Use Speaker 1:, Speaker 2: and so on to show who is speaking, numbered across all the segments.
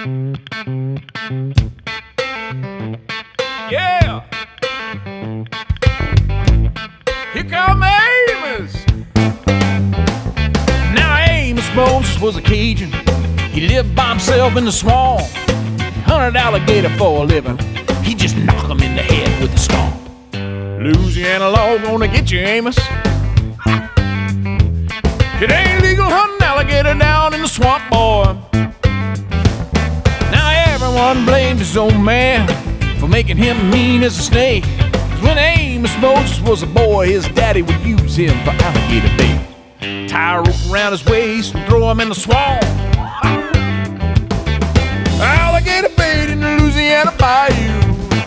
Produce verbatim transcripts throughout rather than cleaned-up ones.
Speaker 1: Yeah! Here come Amos! Now Amos Moses was a Cajun. He lived by himself in the swamp. Hunted alligator for a living. He just knock him in the head with a stomp. Louisiana law gonna get you, Amos. It ain't legal hunting alligator down in the swamp, boy. Now everyone blamed his old man for making him mean as a snake. 'Cause when Amos Moses was a boy, his daddy would use him for alligator bait. Tie a rope around his waist and throw him in the swamp. Alligator bait in the Louisiana bayou.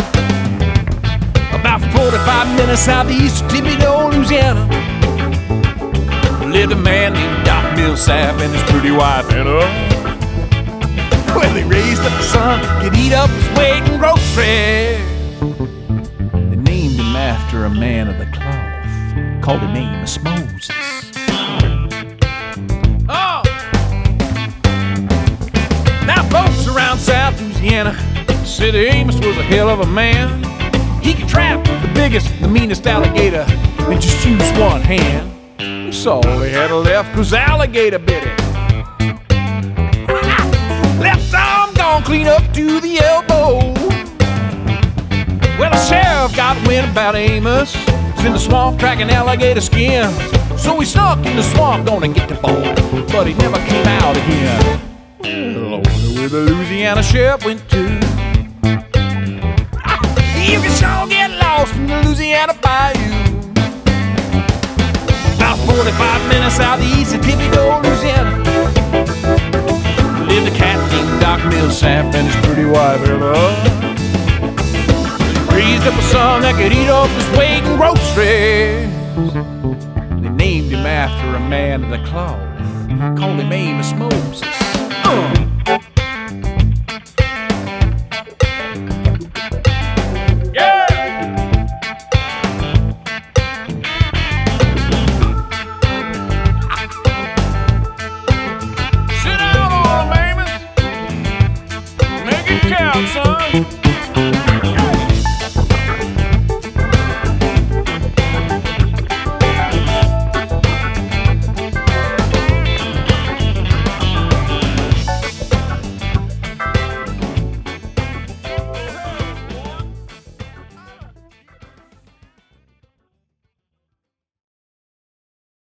Speaker 1: About forty-five minutes southeast of Thibodaux, Louisiana, lived a man named Doc Millsap and his pretty wife Anna. Well, they raised up a son could eat up his weight in groceries. They named him after a man of the cloth, called him Amos Moses. Oh! Now folks around South Louisiana said Amos was a hell of a man. He could trap the biggest, the meanest alligator and just use one hand. So all they had left was alligator bit it. Left arm gone clean up to the elbow. Well, the sheriff got wind about Amos. He's in the swamp tracking alligator skins. So he snuck in the swamp gonna get the boy, but he never came out again. Well, I wonder where the Louisiana sheriff went to. You can sure get lost in the Louisiana bayou. About forty-five minutes southeast of Thibodaux, Louisiana, lived a cat named Doc Millsap and his pretty wife Ella. He raised up a son that could eat up his weight in groceries. They named him after a man of the cloth, called him Amos Moses.